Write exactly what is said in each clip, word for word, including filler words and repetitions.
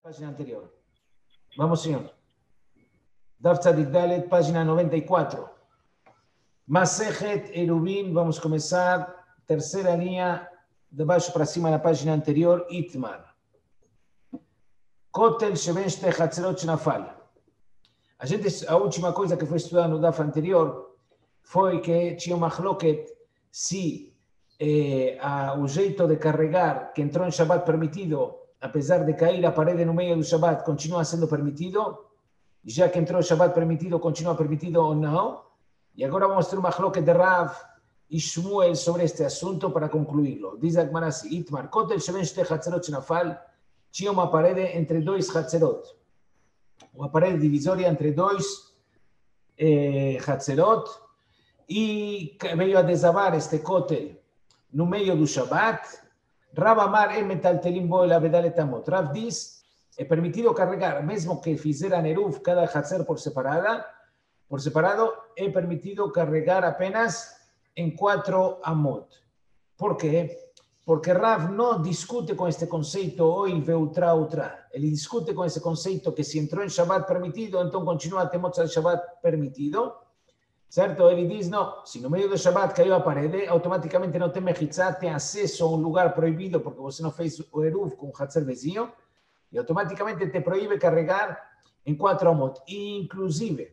Página anterior. Vamos, señor. Daf Tzadik Dalet, página noventa y cuatro. Masejet Erubin, vamos a comenzar. Tercera línea, de baixo para cima la página anterior, Itmar. Kotel Sheben Shtei Hatzerot Shnafal. A gente, a última coisa que foi estudada no Daf anterior foi que tinha uma machloket se eh, a, o jeito de carregar que entrou em Shabbat permitido, apesar de cair a parede no meio do Shabbat, continua sendo permitido, já que entrou o Shabbat permitido, continua permitido ou não. E agora vamos ter uma machloket de Rav e Shmuel sobre este assunto para concluí-lo. Diz a Gemara assim: Itmar, Kotel Sheben Shtei Hatzerot Shnafal, tinha uma parede entre dois Hatzerot, uma parede divisória entre dois eh, Hatzerot, e veio a desabar este Kotel no meio do Shabbat. Rav Amar emetaltelim bo el avedalet amot. Rav diz, é permitido carregar, mesmo que fizeram eruv cada Hatzer por separada, por separado, é permitido carregar apenas em quatro amot. Por quê? Porque Rav não discute com este conceito oi veutra outra. Ele discute com esse conceito que se entrou em Shabbat permitido, então continua até Motzai Shabbat permitido. Certo? Ele diz, não, se no meio do Shabbat caiu a parede, automaticamente não tem mechitzá, tem acesso a um lugar proibido porque você não fez o eruv com o Hatzer vizinho, e automaticamente te proíbe carregar em quatro amot. E, inclusive,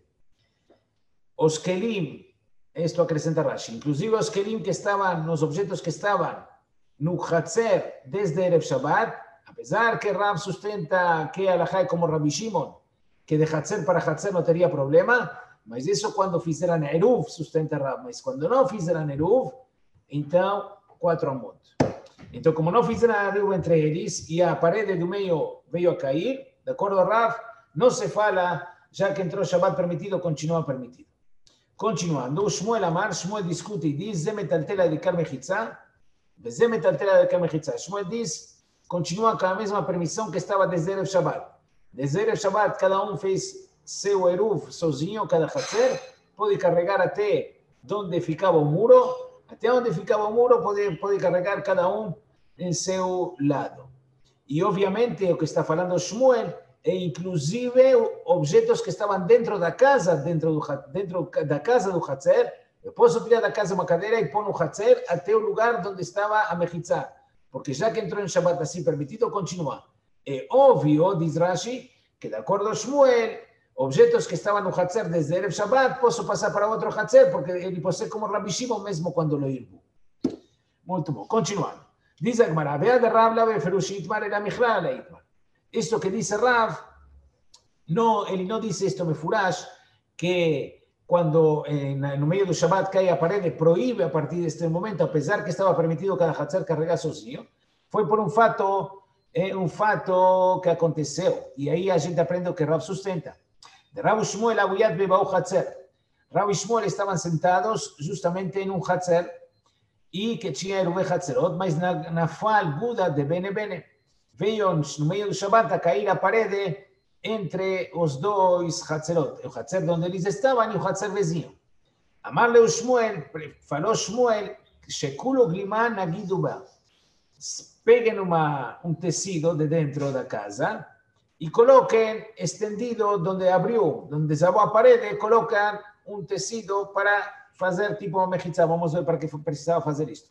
os kelim, isto acrescenta Rashi, inclusive os kelim que estavam, nos objetos que estavam no Hatzer desde Erev Shabbat, apesar que Rav sustenta que alajá é como Rabbi Shimon, que de Hatzer para Hatzer não teria problema, mas isso quando fizeram eruv, sustenta Rav, mas quando não fizeram eruv, então quatro amot. Então, como não fizeram eruv entre eles, e a parede do meio veio a cair, de acordo a Rav, não se fala, já que entrou Shabbat permitido, continua permitido. Continuando, Shmuel Amar, Shmuel discute e diz, Ze metaltela de kar mechitzá, Ze metaltela de kar mechitzá. Shmuel diz, continua com a mesma permissão que estava desde Erev Shabbat. Desde Erev Shabbat, cada um fez seu eruv sozinho, cada Hatzer, pode carregar até onde ficava o muro, até onde ficava o muro, pode, pode carregar cada um em seu lado. E, obviamente, o que está falando Shmuel é, inclusive, objetos que estavam dentro da casa, dentro, do, dentro da casa do Hatzer. Eu posso tirar da casa uma cadeira e pôr no Hatzer até o lugar onde estava a mechitzá, porque já que entrou em Shabbat assim permitido, continua. É óbvio, diz Rashi, que de acordo a Shmuel, objetos que estavam no Hatzer desde Erev Shabbat, posso passar para outro Hatzer, porque ele pode ser como Rabbi Shimon mesmo quando lo irbu. Muito bom. Continuando. Diz a Gemara, Vea de Rav la beferush Itmar era michlal la Itmar. Isto que diz Rav, não, ele não diz isto me furash, que quando eh, no meio do Shabbat cai a parede, proíbe a partir deste momento, apesar que estava permitido cada Hatzer carregar sozinho, foi por um fato, eh, um fato que aconteceu. E aí a gente aprende o que Rav sustenta. De Rav e Shmuel Abuyat bebau Hatzer. Rav e Shmuel estavam sentados justamente em um Hatzer e que tinha eruv Hatzerot, mas na, na fal Buda de Bene Bene veio no meio do Shabbat a cair a parede entre os dois Hatzerot, o Hatzer onde eles estavam e o Hatzer vizinho. Amar-lhe o Shmuel, falou Shmuel, Shekulo Glima Nagiduba. Peguem uma, um tecido de dentro da casa e coloquem estendido onde abriu, onde desabou a parede, colocam um tecido para fazer tipo uma mechitzá. Vamos ver para que precisava fazer isto.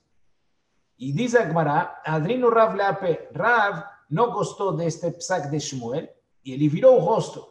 E diz a Gemara, Adrino Rav Leape, Rav não gostou deste psak de Shmuel e ele virou o rosto,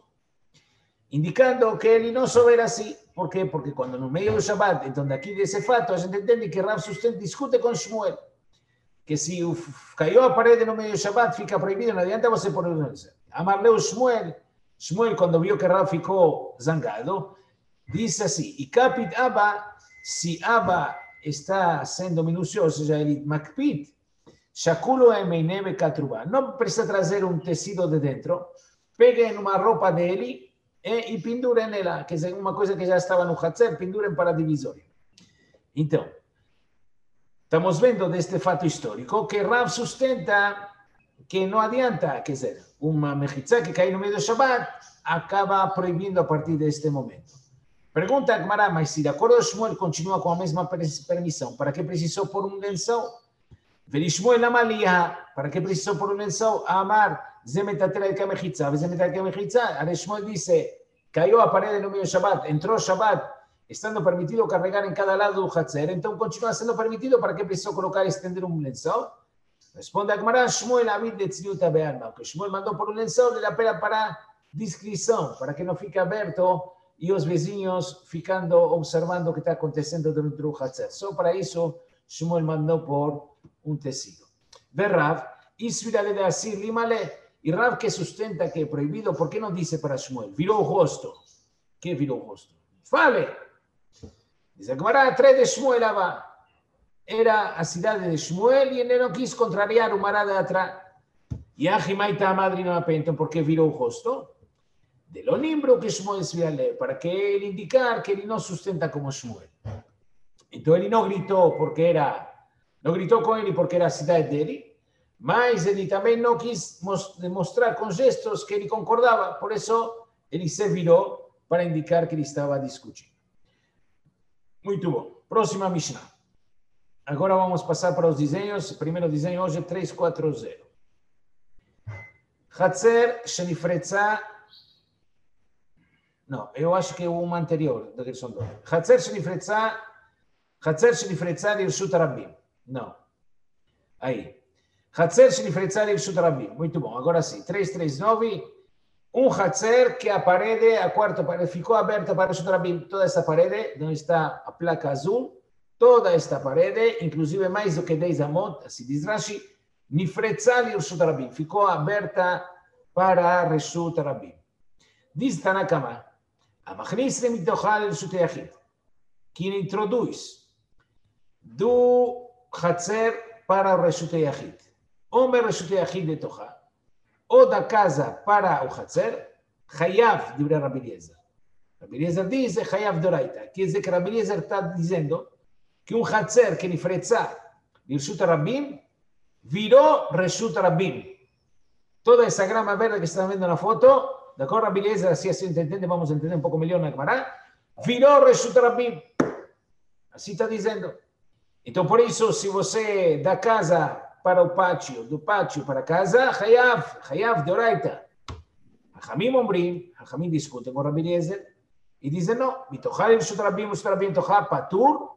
indicando que ele não soubera assim. Por quê? Porque quando no meio do Shabbat, então daqui desse fato, a gente entende que Rav sustenta, discute com Shmuel, que se caiu a parede no meio do Shabbat, fica proibido, não adianta você pôr o Amar-lhe Shmuel, Shmuel, quando viu que Rav ficou zangado, disse assim, e capit Abba, se Abba está sendo minucioso, ou seja, ele makpit, shakulo emeineve katruba, não precisa trazer um tecido de dentro, peguem uma roupa dele e, e pendurem nela, que é uma coisa que já estava no Hatzer, pendurem para a divisória. Então, estamos vendo deste fato histórico que Rav sustenta que não adianta, quer dizer, uma mechitzá que cai no meio do Shabbat acaba proibindo a partir deste momento. Pergunta a Gemara, mas se de acordo a Shmuel continua com a mesma permissão, para que precisou pôr um lençol? Verishmuel Amalia, ¿para qué precisó por un lençol? Amar, Zemetatera de Kamechitza, Zemetatera de Kamechitza. Areshmuel dice, cayó a pared en un medio Shabbat, entró Shabbat, estando permitido cargar en cada lado un Hatzer, entonces continúa siendo permitido, ¿para qué precisó colocar y extender un lençol? Responde a Gemara, Shmuel Abid de Tzniuta Be'alma, que Shmuel mandó por un lençol de la pera para discrição, para que não fique aberto e os vizinhos ficando observando o que está acontecendo dentro do Hatzer. Só para isso, Shmuel mandou por um tecido. Ve Rav, Isvirale de Asir Limale, e Rav que sustenta que é proibido, ¿por que não disse para Shmuel? Virou o rosto. Que virou o rosto? Fale! Diz a Gemara, atrás de Shmuel Abba. Era a cidade de Shmuel e ele não quis contrariar o mará de atrás. E a Jimaita a madre não apentam porque virou o rosto. De lo nimbro que Shmuel se ler, para que ele indicar que ele não sustenta como Shmuel. Então ele não gritou porque era, não gritou com ele porque era a cidade dele, mas ele também não quis demonstrar com gestos que ele concordava, por isso ele se virou para indicar que ele estava discutindo. Muito bom. Próxima Mishnah. Agora vamos passar para os desenhos. O primeiro desenho hoje é três quatro zero. Hatzer Shenifretza. Não, eu acho que é uma anterior, da versão dois. Hatzer Shenifretza. Hatzer Shenifretza Lirshut Rabbim. Não. Aí. Hatzer Shenifretza Lirshut Rabbim. Muito bom. Agora sim. três três nove. Um Hatzer que a parede, a quarta parede, ficou aberta para Lirshut Rabbim. Toda essa parede, onde está a placa azul, toda esta parede, inclusive mais do que dez amot, assim diz Rashi, Nifretza Lirshut Rabbim. Ficou aberta para Lirshut Rabbim. Diz Tanakama, Amachnis Lemitocha Lirshut Yachid. Quem introduz do Hatzer para o Lirshut Yachid. Ou me Lirshut Yachid de Tocha, ou da casa para o Hatzer, Hayav, diz Rabbi Eliezer. Rabbi Eliezer diz, é Hayav Doraita. Quer dizer que Rabbi Eliezer está dizendo que um Hatzer que Nifretza Lirshut Rabbim virou Reshut Rabbim. Toda essa grama verde que estão vendo na foto, de acordo, Rabbi Eliezer, assim assim entende, vamos entender um pouco melhor na Gemara, virou Reshut Rabbim. Assim está dizendo. Então, por isso, se você da casa para o pátio, do pátio para a casa, Hayav, Hayav de Oraita. Hachamim Ombrim, Hachamim discutem com Rabbi Eliezer e dizem, não, Mitochá Lirshut Rabbim, Lirshut Rabbim Tochá, Patur,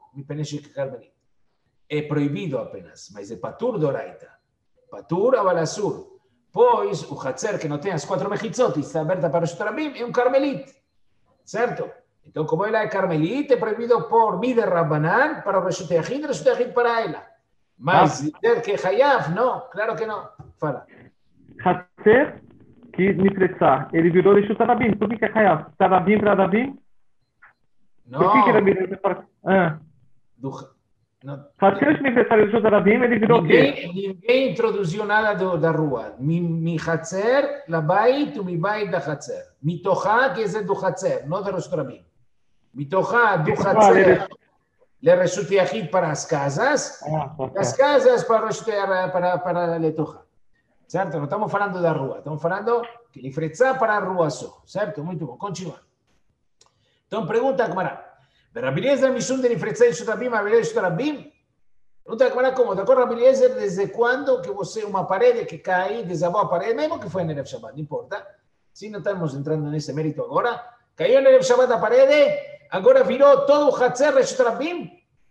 é proibido apenas, mas é patur de Oraita. Patur avalasur. Pois o Hatzer que não tem as quatro mechitzot e está aberta para o Rabim é um carmelite. Certo? Então, como ela é carmelite, é proibido pôr Mider Rabbanan para o Reshut Yachid e o Reshut Yachid para ela. Mas dizer que é Hayav, não, claro que não. Fala. Hatzer que Nifretza, ele virou Reshut Rabim. Por que é Hayav? Está Rabim para Rabim? Não. Por que que Rabim para... Ah. Do, não, Hatzer Shenifretza Lirshut Rabim, ele virou o quê? Ninguém introduziu nada do, da rua. Mi, mi Hatzer, la bait, mi bait da Hatzer. Mitochá, que é do Hatzer, não da Reshut Rabim. Mitochá, do Hatzer, le Reshut Yachid para as casas, ah, okay. As casas para, para, para Letochá. Certo? Não estamos falando da rua, estamos falando que Nifretza para a rua só. Certo? Muito bom. Continua. Então, pergunta a Gemara. Rabbi Eliezer Mishum de Nifretza Lirshut Rabbim, Rabbi Eliezer Rabbim. Pergunta a Gemara como, de acordo, Rabbi Eliezer, desde quando que você, uma parede que cai, desabou a parede, mesmo que foi no Erev Shabbat, não importa. Se não estamos entrando nesse mérito agora, caiu no Erev Shabbat a parede, agora virou todo o Hatzer Lirshut Rabbim.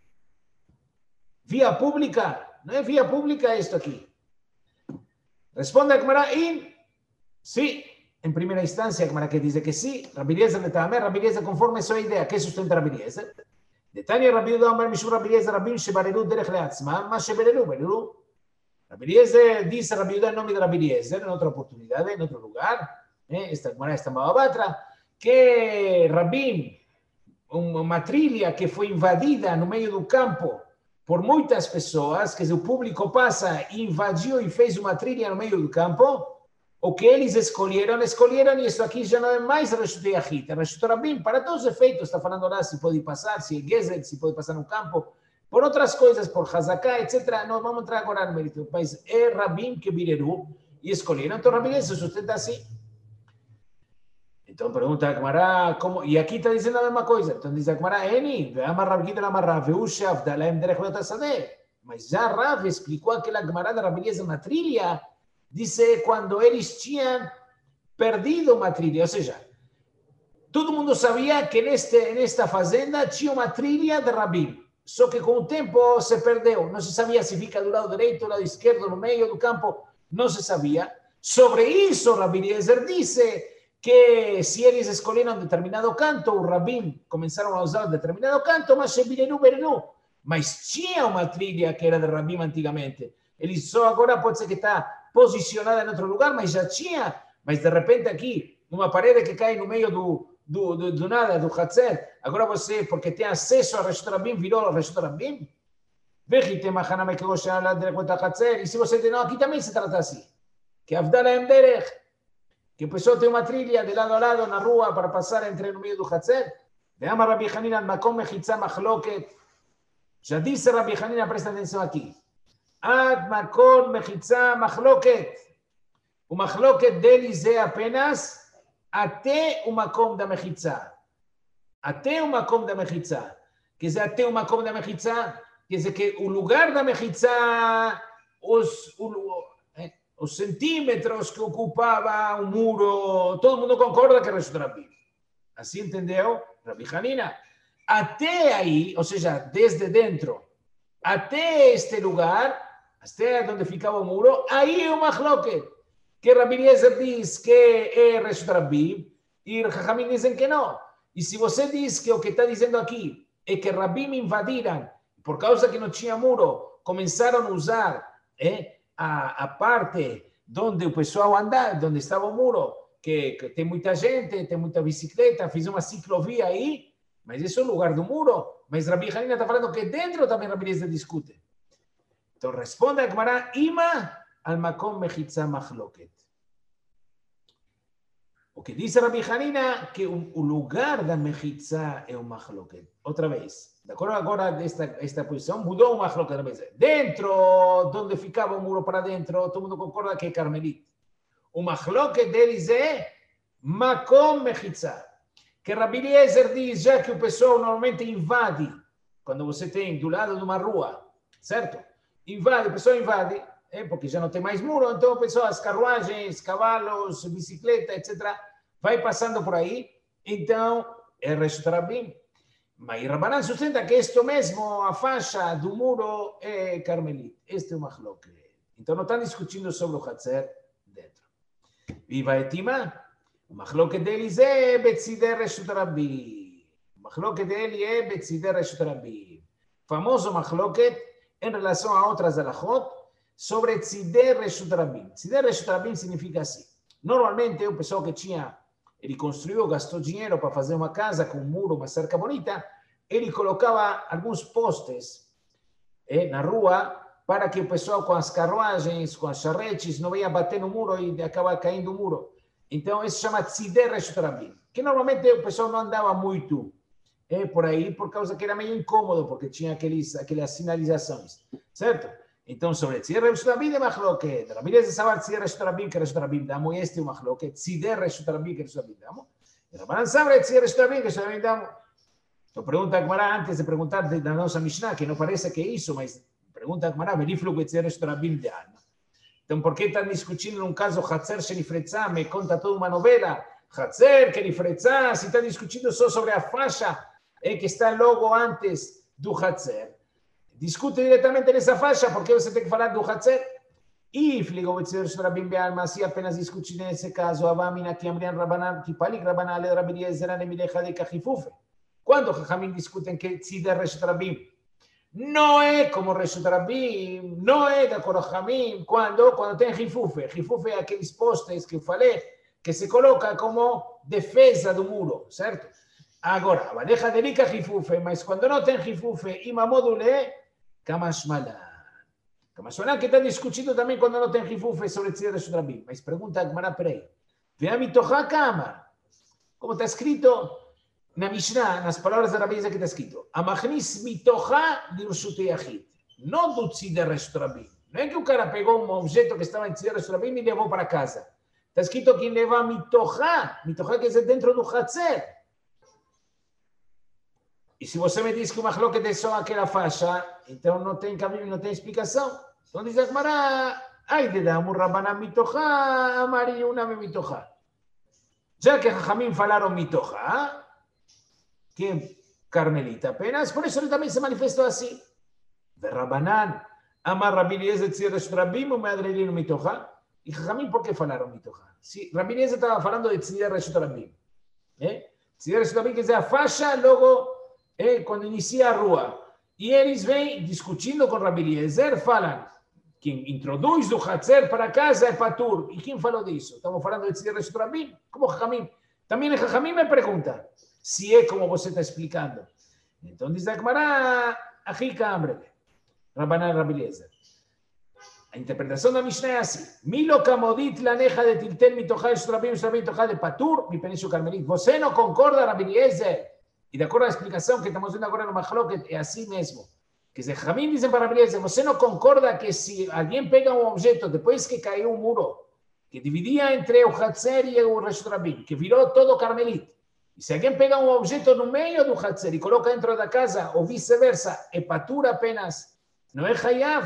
Via pública, não é via pública isto aqui. Responde a Gemara, in, sim. Em primeira instância, a Gemara que diz que sim, Rabbi Eliezer de Tamé, Rabbi Eliezer conforme a sua ideia, que sustenta Rabbi Eliezer. De Tânia, Rabbi Yehuda Omer Mishum Rabbi Eliezer, Rabbim Shebarelu Derech Leatzmam, mas Shebarelu, Berelu. Rabbi Eliezer diz Rabbi Yehuda em nome de Rabbi Eliezer, em outra oportunidade, em outro lugar, eh, esta Gemara está Babatra, que Rabbim, uma trilha que foi invadida no meio do campo por muitas pessoas, quer dizer, o público passa, invadiu e fez uma trilha no meio do campo. O que eles escolheram, escolheram, e isso aqui já não é mais Reshut Yachid, é Reshut Rabbim, para todos os efeitos, está falando lá se pode passar, se é Gezer, se pode passar no campo, por outras coisas, por Hazaká, etcétera. Não vamos entrar agora no mérito, mas é Rabbim que vireram e escolheram, então Rabbim se sustenta assim. Então pergunta a Gemara, como, e aqui está dizendo a mesma coisa, então diz a Gemara, Eni, ve'amar Rav Gidel amar Rav, ve'u she'avda lahem derech ve'ot hasadeh. Mas já Rav explicou aquela Gemara da Rabi Eliezer na trilha, disse quando eles tinham perdido uma trilha, ou seja, todo mundo sabia que neste, nesta fazenda tinha uma trilha de Rabim, só que com o tempo se perdeu, não se sabia se fica do lado direito, do lado esquerdo, no meio do campo, não se sabia. Sobre isso, Rabi Eliezer disse que se eles escolheram determinado canto, o Rabim começaram a usar determinado canto, mas se virenu, virenu. Mas tinha uma trilha que era de Rabim antigamente. Ele só agora pode ser que está posicionada em outro lugar, mas já tinha. Mas de repente aqui, uma parede que cai no meio do, do, do, do nada, do Hatzer, agora você, porque tem acesso ao Reshut Rabim, virou ao Reshut Rabim? Veja, tem Mahaname que gosta de dar conta do Hatzer, e se você tem, não, aqui também se trata assim. Que Avdala Emderech, que a pessoa tem uma trilha de lado a lado na rua para passar entre no meio do Hatzer. Veama Rabbi Hanina, Makom Mechitza Machloket. Já disse Rabbi Hanina, presta atenção aqui. Ad Makom Mechitza Machloket. O Machloket deles é apenas até o Makom da Mechitza. Até o Makom da Mechitza. Quer dizer, até o Makom da Mechitza, quer dizer que o lugar da Mechitza, os, o, os centímetros que ocupava o muro, todo mundo concorda que é Reshut Rabim. Assim entendeu Rabbi Hanina? Até aí, ou seja, desde dentro, até este lugar, até onde ficava o muro, aí é o Machloket. Que Rabbi Eliezer diz que é Reshut Rabim, e Chachamim dizem que não. E se você diz que o que está dizendo aqui é que Rabim invadiram, por causa que não tinha muro, começaram a usar eh, a, a parte onde o pessoal andava, onde estava o muro, que, que tem muita gente, tem muita bicicleta, fiz uma ciclovia aí, mas esse é o lugar do muro. Mas Rabbi Hanina está falando que dentro também Rabbi Eliezer discute. Então responde a Gemara, Ima al makom mechitza machloket. O que diz Rabbi Hanina que o, o lugar da mechitza é o machloket. Outra vez, de acordo agora desta esta posição, mudou o machloket. Dentro, onde ficava o muro para dentro, todo mundo concorda que é Carmelite. O machloket deles é makom mechitza. Que Rabbi Eliezer diz, já que o pessoal normalmente invade, quando você tem do lado de uma rua, certo? Invade, o pessoal invade, é, porque já não tem mais muro, então o pessoal, as carruagens, cavalos, bicicleta, etcétera, vai passando por aí, então é Reshut Rabim. Mas Rabanan sustenta que isto mesmo, a faixa do muro é Carmelite. Este é o machloket. Então não estão discutindo sobre o Hatzer dentro. Viva Etima. O machloket deles é Betzidei Reshut Rabim. O machloket dele é Betzidei Reshut Rabim. Famoso machloket em relação a outras alachot sobre Tzidei Reshut Rabim. Tzidei Reshut Rabim significa assim. Normalmente o pessoal que tinha, ele construiu, gastou dinheiro para fazer uma casa com um muro, uma cerca bonita, ele colocava alguns postes eh, na rua para que o pessoal com as carruagens, com as charretes, não venha bater no muro e acabar caindo o muro. Então, isso se chama Tzidei Reshut Rabim, que normalmente o pessoal não andava muito é, por aí, por causa que era meio incômodo, porque tinha aqueles, aquelas sinalizações, certo? Então, sobre Tzidei Reshut Rabim é machloket. Rabbi Eliezer sabe Tzidei Reshut Rabim, que Reshut Rabim damo, este é o machloket. Tzidei Reshut Rabim, que Reshut Rabim damo. E Rabbanan sabe Tzidei Reshut Rabim, que Reshut Rabim damo. Então, pergunta a Gemara, antes de perguntar da nossa Mishnah, que não parece que é isso, mas pergunta a Gemara, veriflo que Tzidei Reshut Rabim de alma. Então, por que estão discutindo num caso Hatzer Shenifretzah? Me conta toda uma novela. Hatzer, Shenifretzah, se está discutindo só sobre a faixa é, que está logo antes do Hatzer. Discute diretamente nessa faixa, porque você tem que falar do Hatzer. E, fligou Tzidei Reshut Rabim de alma, se apenas discutir nesse caso, Avamina, que Amrian Rabanan, que Palik Rabanan, Ale Rabbi Eliezer, Anemilecha de Kachifufe. Quando os Chachamim discutem que Tzidei Reshut Rabim não é como Reshut Rabim, não é da Korochamim, quando, quando tem Hifufe. Hifufe é aqueles postes que eu falei, que se coloca como defesa do muro, certo? Agora, a Vadeja delica Hifufe, mas quando não tem Hifufe e Mamodule, Kamashmalan. Kamashmalan que está discutindo também quando não tem Hifufe sobre Tzidei Reshut Rabim. Mas pergunta a Gemara, peraí. Vea mitochá kama. Como está escrito na Mishnah, nas palavras da Rabbi Eliezer que está escrito, Amachnis mitochá dirshut yachid, não do Tzidei Reshut Rabim. Não é que o cara pegou um objeto que estava em Tzidei Reshut Rabim e levou para casa. Está escrito que leva mitochá, mitochá quer dizer dentro do Hatzer. E se você me diz que o Mahloket é só aquela faixa, então não tem caminho, não tem explicação. Então diz a Gemara, ai de dar um Rabanan mitochá, amari una mitochá. Já que Jajamim falaram mitochá, que é carmelita apenas, por isso ele também se manifestou assim. Rabanan, amar Rabi Eliezer tzir Reshut Rabim, o meadrelino mitochá. E Jajamim, por que falaram mitochá? Se Rabi Eliezer estava falando de tzir Reshut Rabim. Eh? Tzir Reshut Rabim quer dizer a faixa, logo, eh, quando inicia a rua. E eles vêm discutindo com Rabi Eliezer, falam, quem introduz o Hatzer para casa é Patur. E quem falou disso? Estamos falando de tzir Reshut Rabim? Como Jajamim? Também Jajamim me pergunta se é como você está explicando. Então diz a Gemara, Achika Amrele, Rabanan Rabi Eliezer. A interpretação da Mishnah é assim. Milo kamodit laneja de tiltel mitochá Reshut Rabim, Reshut Rabim mitochá de Patur, mi penisho carmelit. Você não concorda, Rabi Eliezer? E de acordo à explicação que estamos vendo agora no Mahloket, é assim mesmo. Que se Jajamim dizem para Rabi Eliezer, você não concorda que se alguém pega um objeto depois que caiu um muro, que dividia entre o Hatzer e o Reshut Rabim, que virou todo carmelit, e se alguém pega um objeto no meio do Hatzer e coloca dentro da casa, ou vice-versa, é Patur apenas, não é Hayav?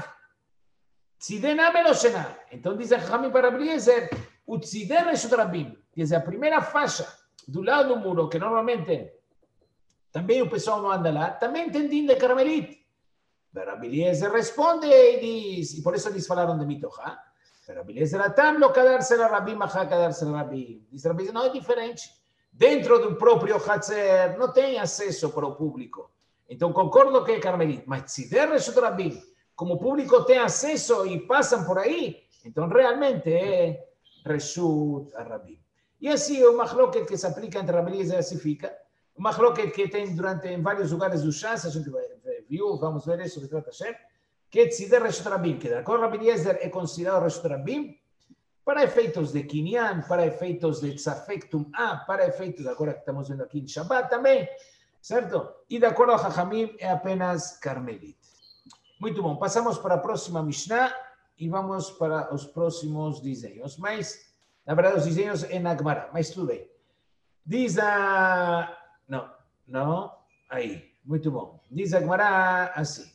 Tzidena Meloshena. Então diz a Jajamim para Rabi Eliezer, o Tzideh Reshut Rabim, quer dizer, a primeira faixa do lado do muro, que normalmente também o pessoal não anda lá, também tem din de carmelit. Rabi Eliezer responde e diz, e por isso eles falaram de mitochá, Rabi Eliezer atam lo kadar-se la Rabim, achá kadar-se la Rabim. Diz Rabi Eliezer, não é diferente. Dentro do próprio Hatzer não tem acesso para o público. Então concordo que é carmelit, mas se der Reshut Rabim, como o público tem acesso e passam por aí, então realmente é Reshut Rabim. E assim o Mahloket que se aplica entre Rabi Eliezer assim fica. O Mahloket que tem durante em vários lugares do Shas, a gente viu, vamos ver isso, que trata Hashem, que é Tzideh Reshut Rabim, que de acordo com Rabi Eliezer é considerado Reshut Rabim, para efeitos de Kinyan, para efeitos de Tzafek Tum'ah, para efeitos, agora que estamos vendo aqui em Shabbat também, certo? E de acordo a Jajamim é apenas Carmelit. Muito bom, passamos para a próxima Mishnah e vamos para os próximos desenhos. Mas, na verdade, os desenhos é na Gemara, mas tudo bem. Diz a... Não, não, aí, muito bom. Diz a Gemara assim.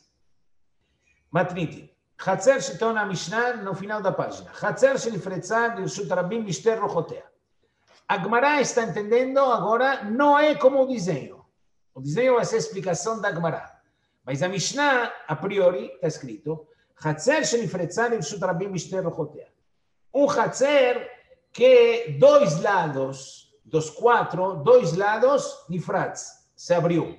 Matniti. Hatzer sheton a Mishnah no final da página. Hatzer shenifretzah Reshut Rabim mishter rochotea. A Gemara está entendendo agora, não é como o desenho. O desenho vai ser a explicação da Gemara. Mas a Mishnah, a priori, está escrito Hatzer shenifretzah Reshut Rabim mishter rochotea. Um Hatzer que dois lados, dos quatro, dois lados, nifratz, se abriu.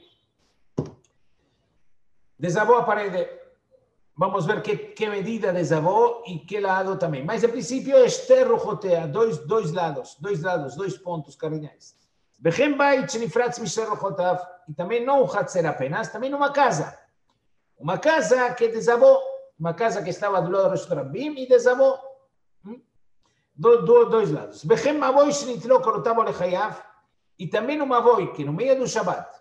Desabou a parede. Vamos ver que, que medida desabou e que lado também. Mas, a princípio, é esterrojotea, dois, dois lados, dois lados, dois pontos cardinais. Bechem bait shenifratz misherrojotav, e também não um hatzer apenas, também numa casa. Uma casa que desabou, uma casa que estava do lado do Reshut Rabim e desabou. Do, do, dois lados. Bechem mavoi shenitlo korotavo lechayav, e também um mavoi que no meio do Shabbat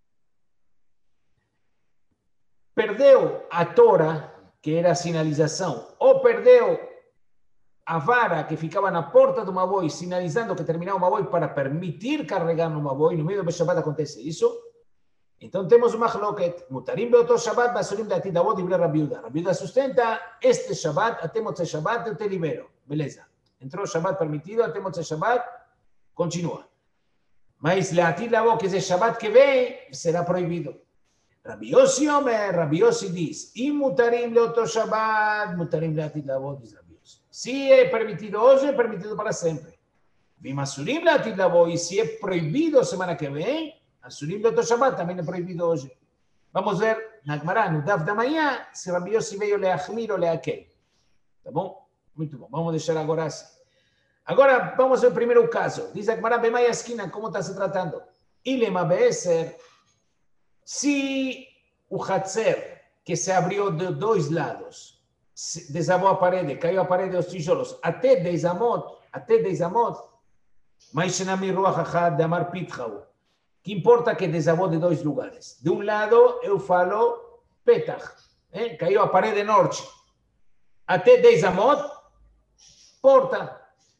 perdeu a tora, que era a sinalização, ou perdeu a vara que ficava na porta do mavoi, sinalizando que terminava o mavoi para permitir carregar no mavoi, no meio do Shabbat acontece isso. Então temos uma Mahloket, mutarim beoto Shabbat, basurim datid avot, divrei Rabi Yehuda. Rabi Yehuda sustenta, este Shabbat, até Motzei Shabbat, eu te libero. Beleza. Entrou o Shabbat permitido, até Motzei Shabbat, continua. Mas leatid avot, que esse Shabbat que vem, será proibido. Rabi Yossi Omer, Rabi Yossi diz, e mutarim leoto Shabbat, mutarim leatid avot, diz Rabi Yossi. Se é permitido hoje, é permitido para sempre. Vimasurim leatid avot, e se é proibido semana que vem, asurim leoto Shabbat também é proibido hoje. Vamos ver na Gemara, no Daf da manhã, se Rabi Yossi veio leachmir ou leakel. Tá bom? Muito bom. Vamos deixar agora assim. Agora, vamos ver primeiro o caso. Diz a Gemara, bemai esquina, como está se tratando? Ilema be'eser, se o Hatzer, que se abriu de dois lados, desabou a parede, caiu a parede dos tijolos, até dez amot, até dez amot, mas shenami ruach achad de amar pitchau. Que importa que desabou de dois lugares. De um lado, eu falo petach, eh? Caiu a parede norte. Até dez amot, porta.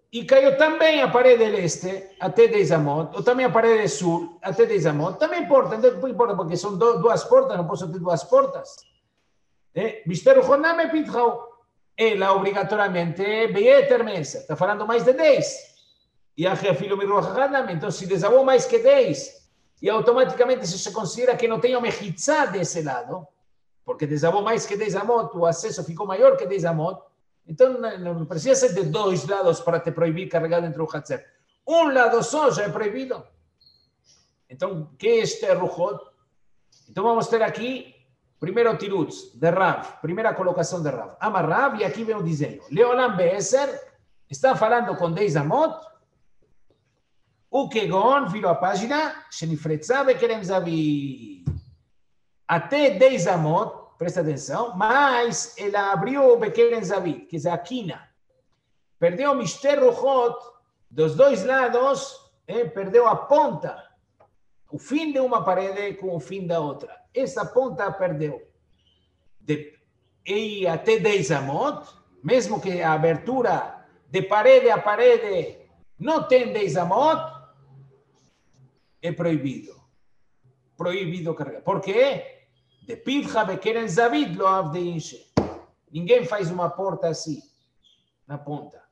e caiu também a parede leste até dez amot, ou também a parede sul até dez amot, também importa, não importa, porque são duas portas, não posso ter duas portas. Mister Honame Pitrao, ela obrigatoriamente Beyeter Mesa, está falando mais de dez. E a filho me Ruach, então se desabou mais que dez, e automaticamente se considera que não tem o mechitzá desse lado, porque desabou mais que dez amot, o acesso ficou maior que dez amot, então não precisa ser de dois lados para te proibir carregar dentro do Hatzer. Um lado só já é proibido. Então, que é este Ruchot? Então vamos ter aqui, primeiro Tirutz, de Rav, primeira colocação de Rav. Ama Rav, e aqui vem o desenho. Leolam Be'eser, está falando com dez amot, o Kegon, virou a página, Shenifretzah Bekerem Zavi. Até dez amot, presta atenção, mas ela abriu o Bekerem Zavi, que é a quina. Perdeu o Mister Ruchot, dos dois lados, eh, perdeu a ponta. O fim de uma parede com o fim da outra. Essa ponta perdeu. De, e até dez amot, mesmo que a abertura de parede a parede não tem dez amot, é proibido. Proibido carregar. Por quê? De Pivcha Bekeren Zavid lo avdeinche. Ninguém faz uma porta assim, na ponta.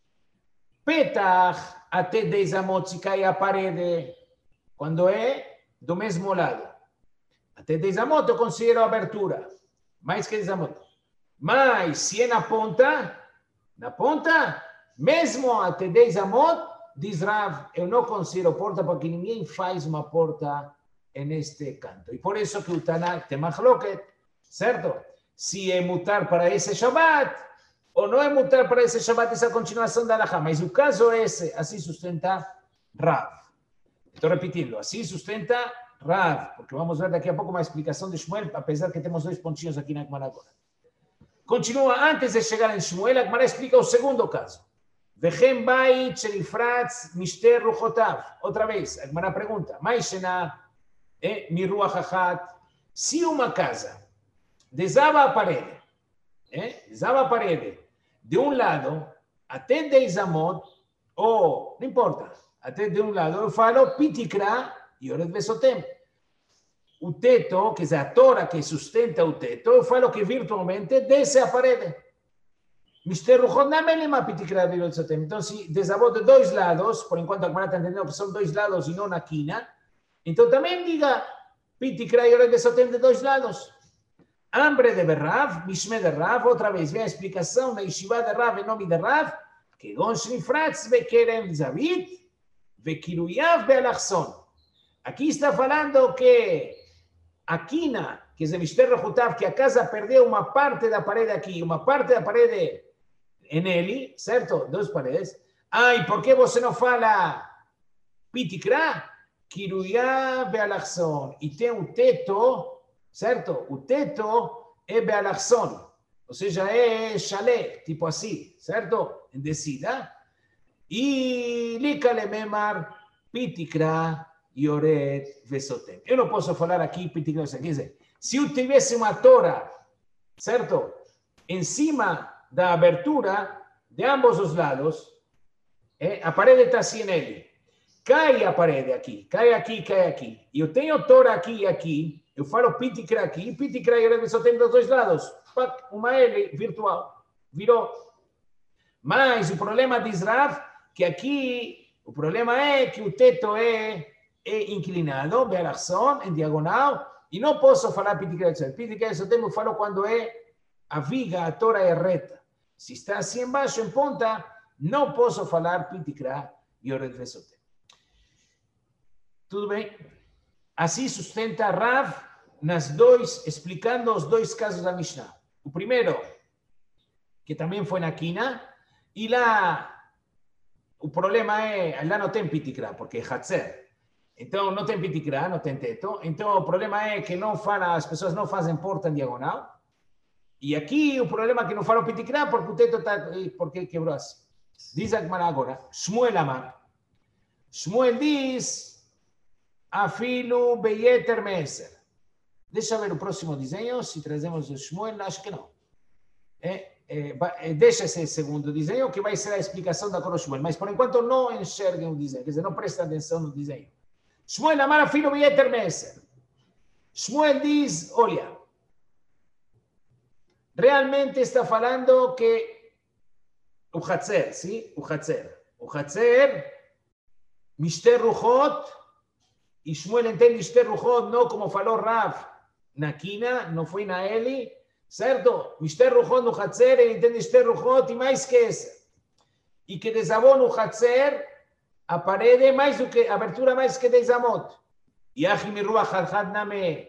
Petach, até dez amot, se cai a parede, quando é do mesmo lado. Até dez amot eu considero abertura. Mais que dez amot. Mas se é na ponta, na ponta, mesmo até dez amot, diz Rav, eu não considero porta porque ninguém faz uma porta neste canto. E por isso que o Taná tem machloket, certo? Se é mutar para esse Shabbat, ou não é mutar para esse Shabbat, essa continuação da Halachá. Mas o caso é esse, assim sustenta Rav. Estou repetindo, assim sustenta Rav, porque vamos ver daqui a pouco uma explicação de Shmuel, apesar que temos dois pontinhos aqui na Gemara agora. Continua, antes de chegar em Shmuel, a Gemara explica o segundo caso. Vechem bait shenifratz mister ruchotav. Outra vez, a Gemara pergunta, Maishena e miruach achat, se uma casa desaba a parede, eh, desaba a parede de um lado até dez amot, ou, não importa, até de um lado, eu falo pitikra e oret besotem. O teto, que é a tora que sustenta o teto, eu falo que virtualmente desce a parede. Mister Ruchot não é uma pitikra de oret besotem. Então, se desabou de dois lados, por enquanto a Gemara está entendendo que são dois lados e não na quina, então também diga pitikra e oret besotem de dois lados. Hambre de Rav, Mishme de Rav, outra vez, vem a explicação na Yeshiva de Rav, em nome de Rav, que Gon Shnifratz Bekerem Zavit, Vekiruyav Be'alachson. Aqui está falando que a quina, que é Mister Ruchotav, que a casa perdeu uma parte da parede aqui, uma parte da parede em ele, certo? Duas paredes. Ah, e por que você não fala pitikra? Kiruyav Be'alachson. E tem um teto, certo? O teto é Be'alachson, ou seja, é chalé, tipo assim, certo? Em descida. E Likale Memar, Pitikra, Yoret, Vesotem. Eu não posso falar aqui Pitikra, quer dizer, se eu tivesse uma tora, certo? Em cima da abertura, de ambos os lados, é, a parede está assim nele. Cai a parede aqui, cai aqui, cai aqui. E eu tenho tora aqui e aqui, eu falo Pitikra aqui, Pitikra e Yoret, Vesotem dos dois lados. Uma L virtual. Virou. Mas o problema de Rav, que aqui o problema é que o teto é, é inclinado, Be'alachson, em diagonal, e não posso falar pitikra. Pitikra eu falo quando é a viga, a tora é reta. Se está assim embaixo, em ponta, não posso falar pitikra e oret vesotem. Tudo bem? Assim sustenta Rav nas dois, explicando os dois casos da Mishnah. O primeiro, que também foi na quina, e lá o problema é, lá não tem pitikra, porque é Hatzer. Então não tem pitikra, não tem teto. Então o problema é que não fala, as pessoas não fazem porta em diagonal. E aqui o problema é que não falam pitikra porque o teto está, porque quebrou assim. Diz a Gemara agora, Shmuel Amar. Shmuel diz, Afilu beyeter meser. Deixa ver o próximo desenho, se trazemos o Shmuel, acho que não. É, é, é, deixa esse segundo desenho que vai ser a explicação da Coro Shmuel, mas por enquanto não enxerguem o desenho, quer dizer, não prestem atenção no desenho. Shmuel amar afilo beyeter meser. Shmuel diz, olha, realmente está falando que o Hatzer, sim? O Hatzer. O Hatzer, Mishter Ruchot, e Shmuel entende Mishter Ruchot não como falou Rav na Quina, não foi na Eli, certo? Mishter Ruchot no Hatzer, ele entende Mishter Ruchot e mais que essa. E que desabou no Hatzer a parede mais do que, a abertura mais que dez amot. E Achi Miruach Hadhad Name.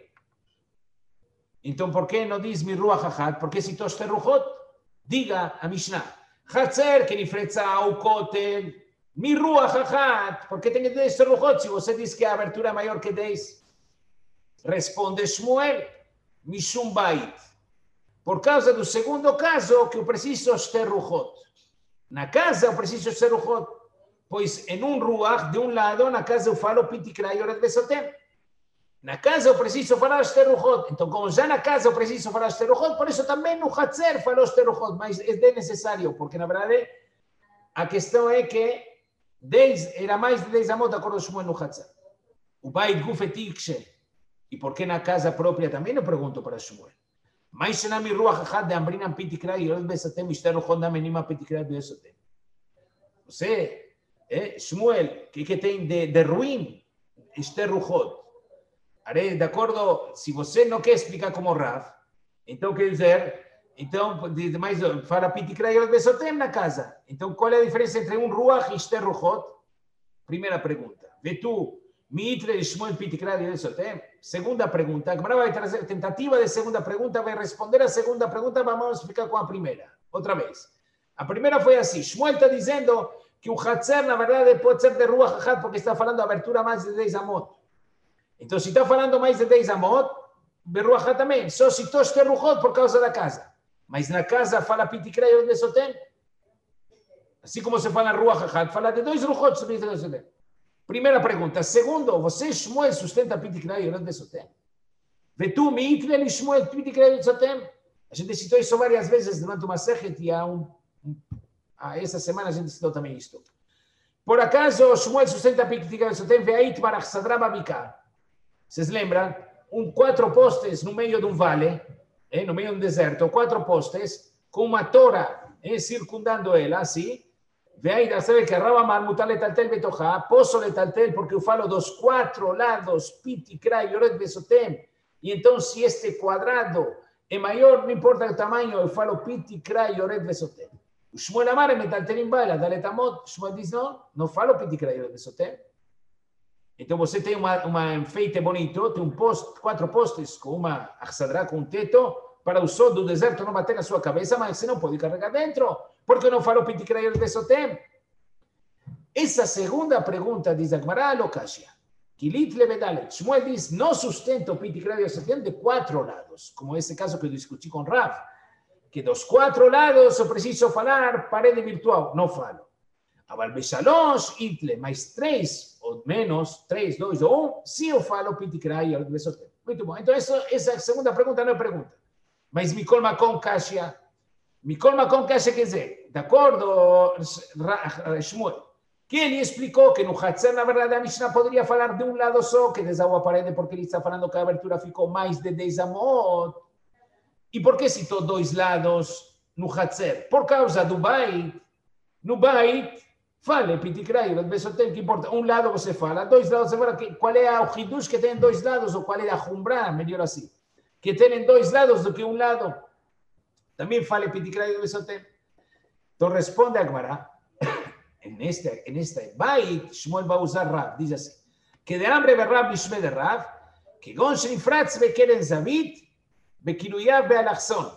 Então, por que não diz Miruach Hadhad? Porque citou Shter Ruchot? Diga a Mishnah. Hatzer que nifretza ao Kotel. Miruach Hadhad. Por que tem que ter Shter Ruchot? Se você diz que a abertura é maior que dez. Responde Shmuel. Mishum Bait. Por causa do segundo caso, que eu preciso Shter Ruchot. Na casa eu preciso Shter Ruchot. Pois em um ruach, de um lado, na casa eu falo Pitikra e Oret Besotem. Na casa eu preciso falar Shter Ruchot. Então, como já na casa eu preciso falar Shter Ruchot, por isso também no Hatzer falou Shter Ruchot, mas é de necessário, porque na verdade a questão é que dez, era mais de dez amot de acordo com Shmuel no Hatzer. O Bait Gufetik Shel. E por que na casa própria também eu pergunto para Shmuel. Mas na mi ruach achad de Ambrinan Pitikra e Oret Besotem, Shter Ruchot na menima Pitikra e Besotem. Você, eh, Shmuel, o que, que tem de, de ruim? Shter Ruchot. De acordo, se você não quer explicar como Rav, então quer dizer, então, mais, fala Pitikra e Oret Besotem na casa. Então, qual é a diferença entre um ruach e Shter Ruchot? Primeira pergunta. Vê tu, Mitre e Shmuel Pitikra e Oret Besotem? Segunda pergunta. Agora vai trazer tentativa de segunda pergunta, vai responder a segunda pergunta, vamos explicar com a primeira. Outra vez. A primeira foi assim, Shmuel está dizendo que o Hatzer, na verdade, pode ser de ruach achad, porque está falando de abertura mais de dez amot. Então, se está falando mais de dez amot, Beruachá também. Só citou Shter Ruchot por causa da casa. Mas na casa fala Pitikra e Oret Besotem. Assim como se fala Ruach Achad, fala de dois Ruchot sobre Pitikra e Oret Besotem. Primeira pergunta. Segundo, você, Shmuel, sustenta Pitikra e Oret Besotem? Vetu, Miitle e Shmuel, Pitikra e Oret Besotem? A gente citou isso várias vezes durante uma sechet e há um, um, ah, essa semana a gente citou também isto. Por acaso, Shmuel sustenta Pitikra e Oret Besotem, Ve'ait Barach Sadra Babikar. Vocês lembram? Um, quatro postes no meio de um vale, eh, no meio de um deserto, quatro postes, com uma tora eh, circundando ela, assim. Veja, sabe que Rav Amar mutar letaltel betochá, posso letaltel porque eu falo dos quatro lados, Pitikra e Oret Besotem. E então, se este quadrado é maior, não importa o tamanho, eu falo Pitikra e Oret Besotem. O Shmuel Amar é metaltel em bala, daletamot. Shmuel diz, não, não falo Pitikra e Oret Besotem. Então você tem uma, uma enfeite bonito, tem um post, quatro postes com uma achsadra, com um teto, para o sol do deserto não bater na sua cabeça, mas você não pode carregar dentro. Por que não falou Pitikra e Oret Besotem? Essa segunda pergunta diz Agmará Lokashia. Kilit Levedalet. Shmuel diz, não sustento Pitikra e Oret Besotem de quatro lados, como esse caso que eu discuti com Rav, que dos quatro lados eu preciso falar parede virtual. Não falo. Aval Beshalosh, Itle, mais três, ou menos, três, dois ou um, se eu falo Pitikra e Oret Besotem. Muito bom. Então, isso, essa segunda pergunta não é pergunta. Mas Mikol Makom Kashia. Mikol Makom Kashia quer dizer, de acordo, Shmuel, que ele explicou que no Hatzer, na verdade, a Mishnah poderia falar de um lado só, que desabou a parede, porque ele está falando que a abertura ficou mais de dez amot. E por que citou dois lados no Hatzer? Por causa do Bait. No Bait, fale Pitikra e Oret Besotem, que importa. Um lado você fala, dois lados você fala. Qual é o Hidush que tem dois lados, ou qual é a Humbrah, melhor assim, que tem dois lados do que um lado? Também fale Pitikra e Oret Besotem. Então responde a Agmará, en este, en este Bait, Shmuel vai usar Rav, diz assim, que de hambre berrav bishme de Rav, que gon shenifratz bekeren zavit, bekiluyav bealachson.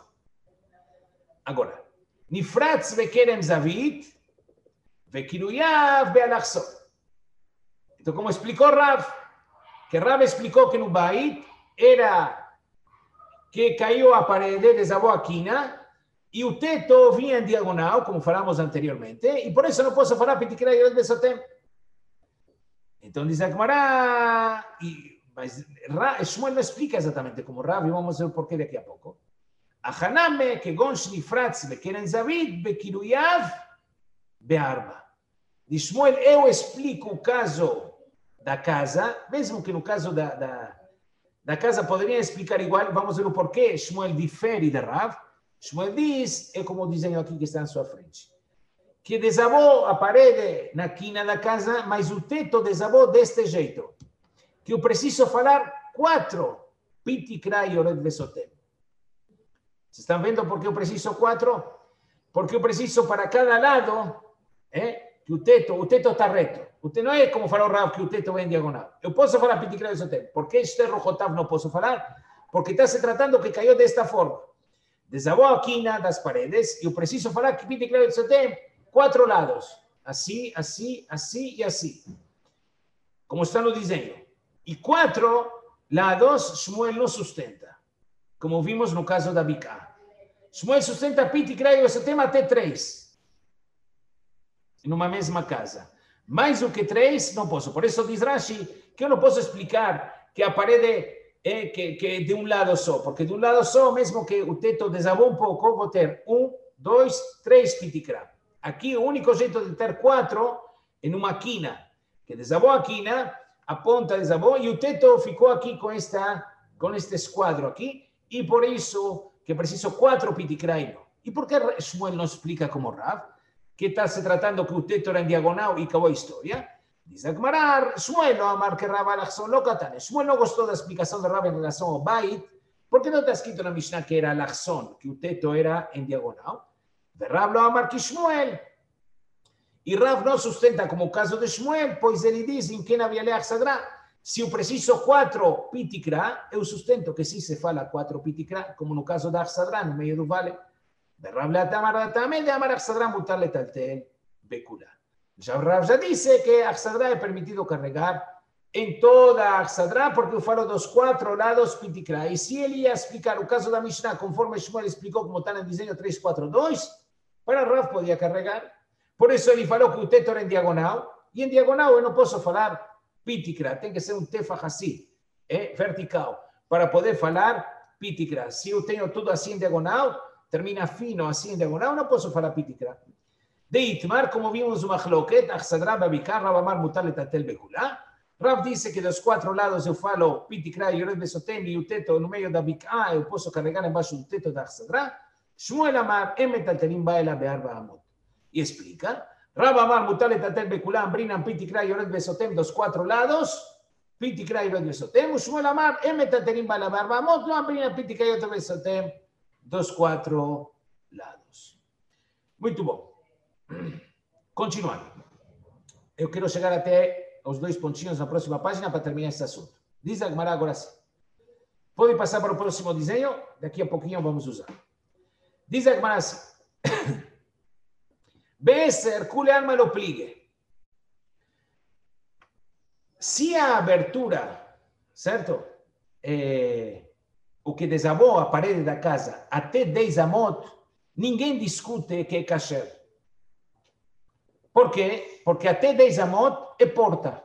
Agora, nifratz bekeren zavit, bekiluyav bealachson. Então, como explicou Rav, que Rav explicou que no Bait era que caiu a parede, desabou a quina, e o teto vinha em diagonal, como falamos anteriormente, e por isso não posso falar Pitikra e Oret Besotem. Então diz a Agmará, mas Shmuel não explica exatamente como Rav, e vamos ver o porquê daqui a pouco. Achaname, Kegon Shnifratz, Bekeren Zavid, Bekiruyav, Bearba. De Shmuel, eu explico o caso da casa, mesmo que no caso da, da, da casa poderia explicar igual, vamos ver o porquê Shmuel difere de Rav. Shmuel diz, é como o desenho aqui que está na sua frente, que desabou a parede na quina da casa, mas o teto desabou deste jeito, que eu preciso falar quatro Pitikra e Yored Besotem. Vocês estão vendo por que eu preciso quatro? Porque eu preciso para cada lado, é, que o teto, o teto está reto. O teto, não é como falou o Rav, que o teto vem em diagonal. Eu posso falar Pitikra e Besotem. Por que este Rojotav não posso falar? Porque está se tratando que caiu desta forma. Desabou a quina das paredes e eu preciso falar que Pitikra e Besotem quatro lados. Assim, assim, assim e assim. Como está no desenho. E quatro lados, Shmuel não sustenta. Como vimos no caso da Biká. Shmuel sustenta Pitikra e Besotem até três. Numa mesma casa. Mais do que três, não posso. Por isso diz Rashi que eu não posso explicar que a parede é que, que é de um lado só. Porque de um lado só, mesmo que o teto desabou um pouco, vou ter um, dois, três Pitikra. Aqui o único jeito de ter quatro é numa quina. Que desabou a quina, a ponta desabou e o teto ficou aqui com, esta, com este esquadro aqui. E por isso que preciso quatro Pitikra. E por que Shmuel não explica como Rav? Que está se tratando que o teto era em diagonal e acabou a história. Diz Agmarar, Shmuel não amar que Rav Alachson lo katane. Shmuel não gostou da explicação de Rav em relação ao Bait, porque não está escrito na Mishnah que era Alachson, que o teto era em diagonal. De Rav lo amar que Shmuel. E Rav não sustenta como o caso de Shmuel, pois ele diz em que na Vialeach Sadra, se eu preciso quatro Pitikra, eu sustento que sim se fala quatro Pitikra, como no caso da Achsadra, no meio do vale. Rav de Amar Achsadra mutar letaltel becula. Já Rav já disse que Achsadra é permitido carregar em toda a Achsadra, porque eu falo dos quatro lados Pitikra. E se ele ia explicar o caso da Mishnah, conforme Shmuel explicou, como está no desenho três quatro dois, para Rav podia carregar. Por isso ele falou que o teto era em diagonal, e em diagonal eu não posso falar Pitikra, tem que ser um tefach assim, é, vertical, para poder falar Pitikra. Se eu tenho tudo assim em diagonal, termina fino assim em diagonal, não posso falar Pitikra. De Itmar, como vimos o Machloket, Achsadra, Babikar, Rav Amar mutar letatel bekulá. Rav disse que dos quatro lados eu falo Pitikra e Yored Besotem, e o teto no meio da Biká eu posso carregar embaixo do teto da Achsadra. Shmuel Amar, emetaltelim baela be'arba amot. E explica, Rav Amar mutar letatel bekulá, ambrinan Pitikra e Yored Besotem dos quatro lados, Pitikra e Yored Besotem. Shmuel Amar, emetaltelim baela be'arba amot, no ambrinan Pitikra e Yored Besotem dos quatro lados. Muito bom. Continuando. Eu quero chegar até os dois pontinhos na próxima página para terminar esse assunto. Diz a Gemara agora sim. Pode passar para o próximo desenho? Daqui a pouquinho vamos usar. Diz a Gemara assim. Beser, kule alma lo pligue. Se a abertura, certo? É... o que desabou a parede da casa até dez amot, ninguém discute que é kasher. Por quê? Porque até dez amot é porta.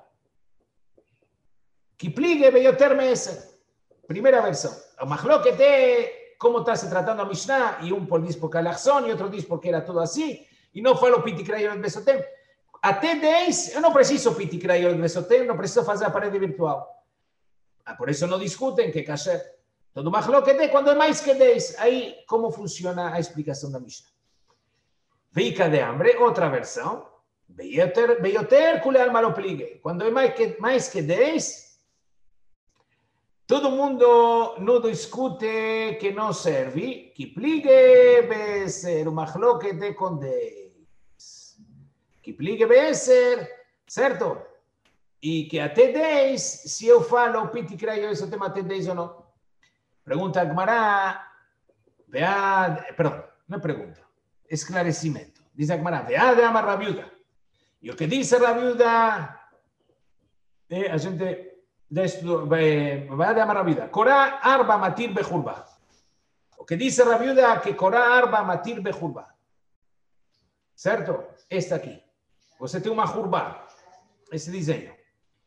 Que pligue veio ter mesa. Primeira versão. A Machloket é como está se tratando a Mishnah, e um por diz porque é Alachson, e outro diz porque era tudo assim, e não falo Pitikra e Yored Besotem. Até dez, eu não preciso Pitikra e Yored Besotem, não preciso fazer a parede virtual. Ah, por isso não discutem que é kasher. Todo Machloket é quando é mais que dez. Aí, como funciona a explicação da Mishnah? Fica de hambre, outra versão. Beioter, kule alma lo pligue. Quando é mais que, mais que dez, todo mundo não discute que não serve. Que pligue beser, o Machloket é com dez. Que pligue beser, certo? E que até dez, se eu falo Pitikra e esse tema até dez ou não. Pergunta a Gemara, perdão, não é pergunta, esclarecimento. Diz a Gemara, veade ama Rabiuda. E o que diz a Rabiuda, é, a gente, veade ama Rabiuda, Korá arba matir bechurba. O que diz a Rabiuda é que Korá arba matir bechurba. Certo? Esta aqui. Você tem uma jurba, esse desenho.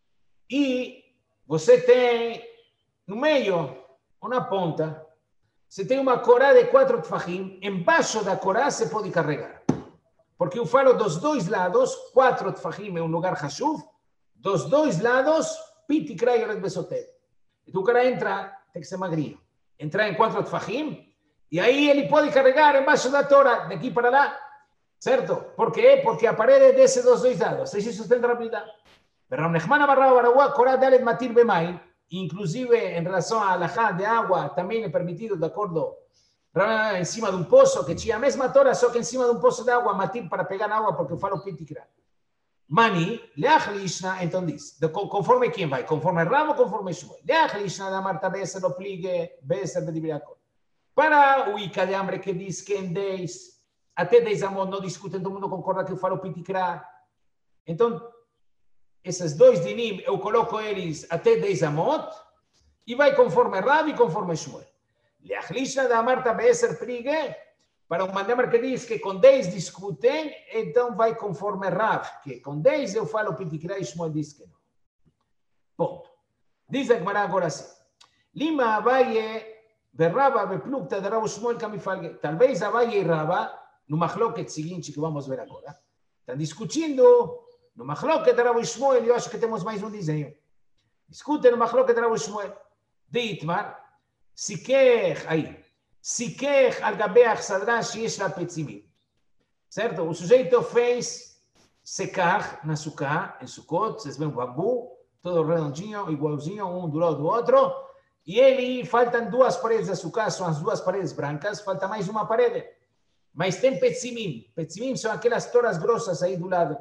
E você tem no meio, ou na ponta, se tem uma corá de quatro tfahim, embaixo da corá se pode carregar. Porque eu falo dos dois lados, quatro tfahim é um lugar hashuv, dos dois lados, pitikra yored besotem. Então o cara entra, tem que ser magrinho, entrar em quatro tfahim, e aí ele pode carregar embaixo da Torá, daqui para lá, certo? Por quê? Porque a parede desce dos dois lados, isso sustenta a habilidade. Rav Nechman Amar Rav Baraua, corá dalet matir bemaim, inclusive em relação à alajá de água, também é permitido, de acordo, em cima de um poço, que tinha a mesma Torá, só que em cima de um poço de água, matir para pegar água, porque eu falo pitikra. Mani, leach lishna, então diz, de, conforme quem vai? Conforme Rav ou conforme Shmuel? Leach lishna da Marta Beser, o pligue, Beser de Dibriakor. Para o Ica de Hambre que diz que em dez, até dez amot não discutem, todo mundo concorda que eu falo pitikra. Então, esses dois dinim, eu coloco eles até dez amot, e vai conforme Rav e conforme Shmuel. Leach lishna da Marta Beser pligue, para um mandamar que diz que com dez discutem, então vai conforme Rav, que com dez eu falo pitikra e Shmuel diz que não. Ponto. Diz a Gemara agora assim. Lima Abaye, Berraba, Beplukta, de Rav Shmuel, Kamifalge. Talvez Abaye e Rava, no machloket seguinte que vamos ver agora, estão discutindo no machloket de Rav Shmuel, eu acho que temos mais um desenho. Discutem no machloket de Rav Shmuel. De Itmar, se quer, aí, Sikech al gabe achsadra sheyesh la petzimim. Certo? O sujeito fez secar na sucá, em Sukkot, vocês veem um bambu, todo redondinho, igualzinho, um do lado do outro, e ele, faltam duas paredes da sucá, são as duas paredes brancas, falta mais uma parede. Mas tem petzimim. Petzimim são aquelas toras grossas aí do lado.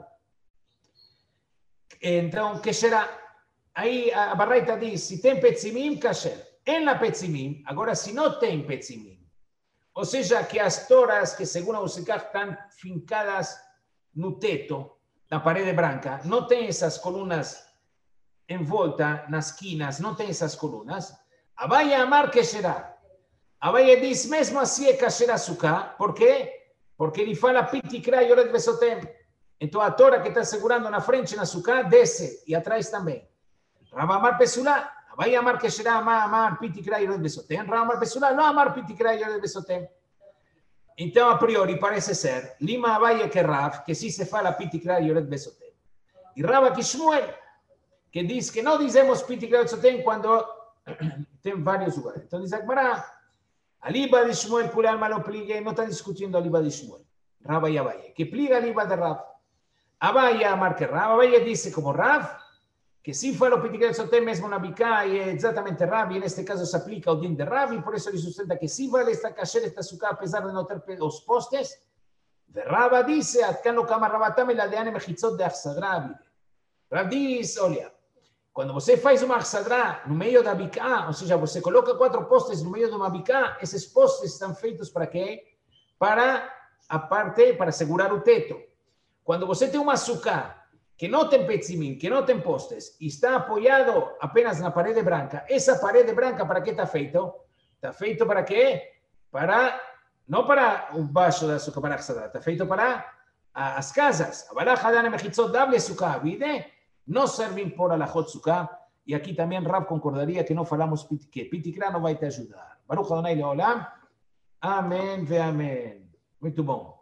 Então, que será? Aí a Baraita diz, se tem petzimim, kasher. Em la petzimim, agora se não tem petzimim, ou seja, que as toras que segundo o Sikach estão fincadas no teto, na parede branca, não tem essas colunas em volta, nas esquinas, não tem essas colunas, Abaye amar que será. Abaye diz, mesmo assim é kasher açúcar, por quê? Porque ele fala pitikra yored besotem. Então a tora que está segurando na frente na açúcar desce, e atrás também. Rav amar pesulá. Vai amar que será amar, amar pitikra yored besotem. Rav amar pesulá, não amar pitikra yored besotem. Então, a priori, parece ser, Lima Abaye que Rav, que sim se fala pitikra yored besotem. E Rav aqui Shmuel, que diz que não dizemos pitikra yored besotem quando tem vários lugares. Então diz Agmará, a liba de Shmuel por alma lo pligue, não está discutindo a liba de Shmuel. Rav e Abaye, que pliga a liba de Rav. Abaye amar que Rav, Abaye dice como Rav, que si fala o pitikra yored mesmo na Biká, e é exatamente Rav, e neste caso se aplica o din de Rav, e por isso ele sustenta que si vale esta kasher, esta suká, apesar de não ter os postes. De Rav dice, atkan lo kama Ravatam, la deane mechitzot de achsadra. Rav diz, olha, quando você faz uma achsadra no meio da Biká, ou seja, você coloca quatro postes no meio de uma Biká, esses postes estão feitos para quê? Para a parte, para segurar o teto. Quando você tem uma suká, que não tem petzimim, que não tem postes, e está apoiado apenas na parede branca, essa parede branca para que está feito? Está feito para quê? Para, não para o baixo da sucá, para a achsadra, está feito para as casas. A balaja da mechitzot dable sucá, vide? Não servem por alachot sucá, e aqui também Rav concordaria que não falamos que pitikra não vai te ajudar. Baruch Adonai Leolam, amém ve amém. Muito bom.